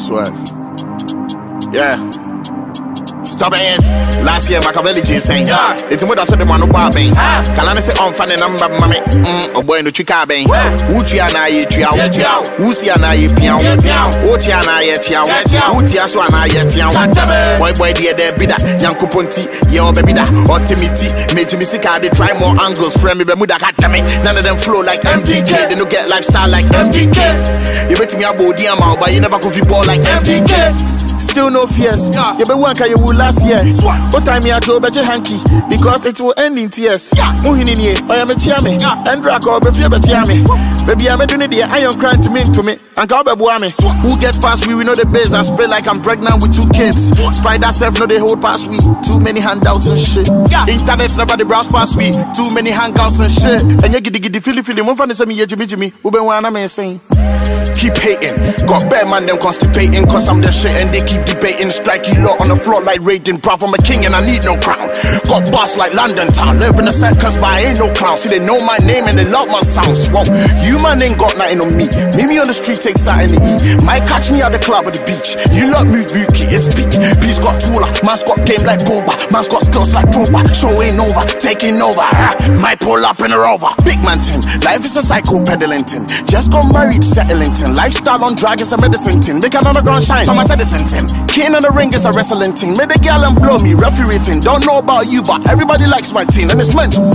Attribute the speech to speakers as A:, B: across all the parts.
A: Swag. Yeah. Stop it. Last year, Machiavelli J saying, yeah, it's what I said the man who barbing. Can I say on funny number, mammy? Oh boy, no chica bang. Utia na ye tia, Usia na ye piao, Utia na ye tia, Utia so na ye tia. Boy, dear, there be that Yankupunti, yo, baby, that or Timothy, made to me sick. They try more angles, friend me, Bermuda, none of them flow like MDK. They don't get lifestyle like MDK. You bet me a body, but you never could ball like MDK. Still no fears. You be one you will last year. What time you to better hanky because it will end in tears. Muhinini, I am a chiame, and Draco, be fear betiame. Baby, I'm a doing the iron crying to me. And Kababuame. Who gets past we know the base. I spray like I'm pregnant with 2 kids. Spider self know they hold past we. Too many handouts and shit. Internet's never the browse past we. Too many hangouts and shit. And you get the feeling. One fan is me, Jimmy. Ube wana me saying. Keep hating. Got better man them constipating. Cause I'm the shit and they keep debating. Strike you lot on the floor like raiding. Bruv, I'm a king and I need no crown. Got boss like London town. Live in the circus but I ain't no clown. See they know my name and they love my sounds. Whoa, you man ain't got nothing on me. Meet me on the street, take something to eat. Might catch me at the club or the beach. You lot move bookie, it's peak. Beast got taller, man's got game like Boba. Man's got skills like Droba. Show ain't over, taking over. Might pull up in a Rover. Big man tin, life is a cycle peddling tin. Just got married, settling tin. Lifestyle on drag is a medicine tin. They can underground shine, I'm a citizen tin. King on the ring is a wrestling tin. Made the girl and blow me, referee tin. Don't know about you, but everybody likes my tin and it's meant to.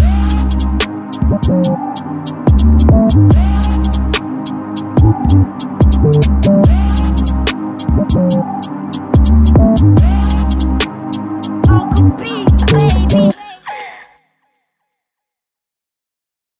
B: Uncle Beast, baby.